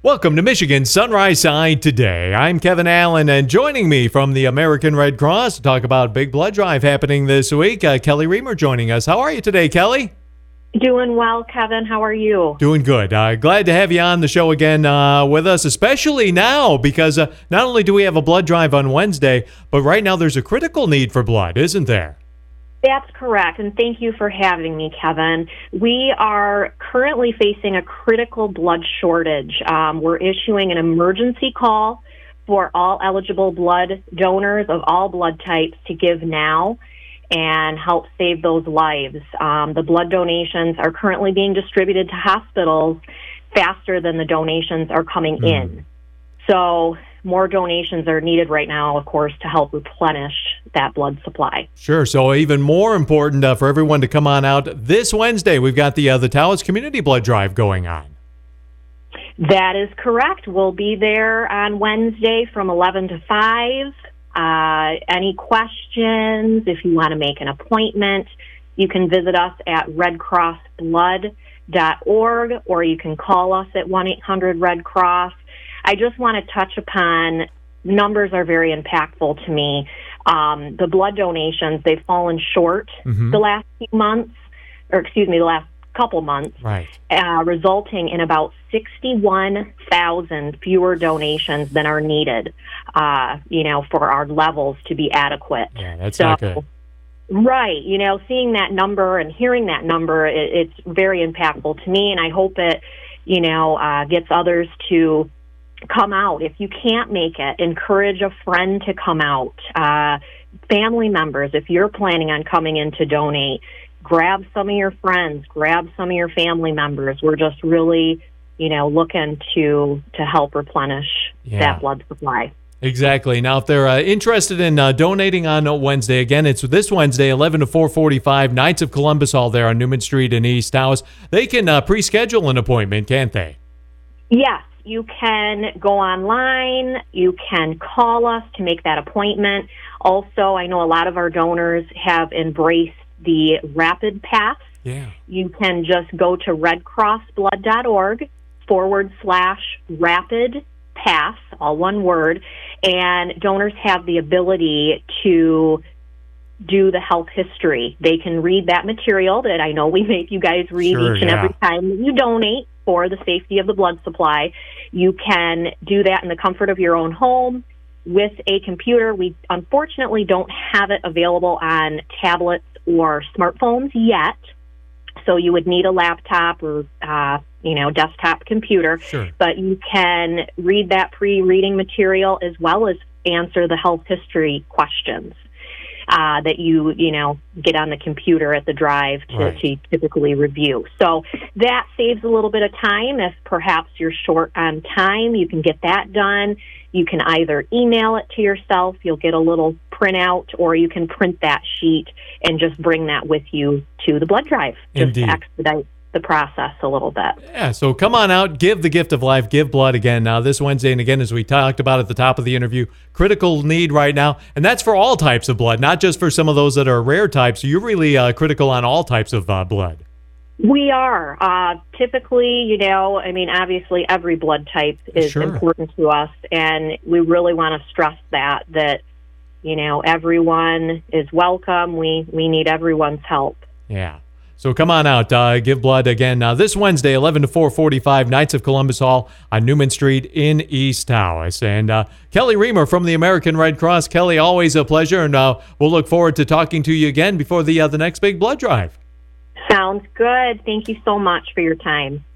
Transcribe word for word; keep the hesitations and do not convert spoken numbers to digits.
Welcome to Michigan Sunrise Side Today. I'm Kevin Allen, and joining me from the American Red Cross to talk about Big Blood Drive happening this week, uh, Kelly Reamer joining us. How are you today, Kelly? Doing well, Kevin. How are you? Doing good. Uh, glad to have you on the show again uh, with us, especially now because uh, not only do we have a blood drive on Wednesday, but right now there's a critical need for blood, isn't there? That's correct, and thank you for having me, Kevin. We are currently facing a critical blood shortage. Um, we're issuing an emergency call for all eligible blood donors of all blood types to give now and help save those lives. Um, the blood donations are currently being distributed to hospitals faster than the donations are coming mm. in. So more donations are needed right now, of course, to help replenish that blood supply. Sure. So even more important uh, for everyone to come on out this Wednesday. We've got the uh, the Taos Community Blood Drive going on. That is correct. We'll be there on Wednesday from eleven to five. Uh, any questions, if you want to make an appointment, you can visit us at red cross blood dot org or you can call us at one eight hundred red cross. I just want to touch upon, numbers are very impactful to me. Um, the blood donations, they've fallen short mm-hmm. the last few months, or excuse me, the last couple months, right. uh, resulting in about sixty-one thousand fewer donations than are needed, uh, you know, for our levels to be adequate. Yeah, that's so, not good. Right. You know, seeing that number and hearing that number, it, it's very impactful to me, and I hope it, you know, uh, gets others to come out. If you can't make it, encourage a friend to come out. Uh, family members, if you're planning on coming in to donate, grab some of your friends, grab some of your family members. We're just really, you know, looking to to help replenish yeah. that blood supply. Exactly. Now, if they're uh, interested in uh, donating on Wednesday, again, it's this Wednesday, eleven to four forty-five, Knights of Columbus Hall there on Newman Street in East Taos. They can uh, pre-schedule an appointment, can't they? Yes. You can go online. You can call us to make that appointment. Also, I know a lot of our donors have embraced the Rapid Pass. Yeah. You can just go to red cross blood dot org forward slash Rapid Pass, all one word, and donors have the ability to do the health history. They can read that material that I know we make you guys read sure, each and yeah. every time that you donate for the safety of the blood supply. You can do that in the comfort of your own home with a computer. We unfortunately don't have it available on tablets or smartphones yet, so you would need a laptop or uh, you know, desktop computer. Sure. But you can read that pre-reading material as well as answer the health history questions uh, that you, you know, get on the computer at the drive to, right. to typically review. So that saves a little bit of time. If perhaps you're short on time, you can get that done. You can either email it to yourself, you'll get a little printout, or you can print that sheet and just bring that with you to the blood drive, just Indeed. to expedite the process a little bit. Yeah, so come on out, give the gift of life, give blood again now this Wednesday. And again, as we talked about at the top of the interview, critical need right now. And that's for all types of blood, not just for some of those that are rare types. You're really uh, critical on all types of uh, blood. We are. Uh, typically, you know, I mean, obviously every blood type is sure. important to us. And we really want to stress that, that, you know, everyone is welcome. We, we need everyone's help. Yeah. So come on out, uh, give blood again uh, this Wednesday, eleven to four forty-five, Knights of Columbus Hall on Newman Street in East Taos. And uh, Kelly Reamer from the American Red Cross. Kelly, always a pleasure, and uh, we'll look forward to talking to you again before the uh, the next big blood drive. Sounds good. Thank you so much for your time.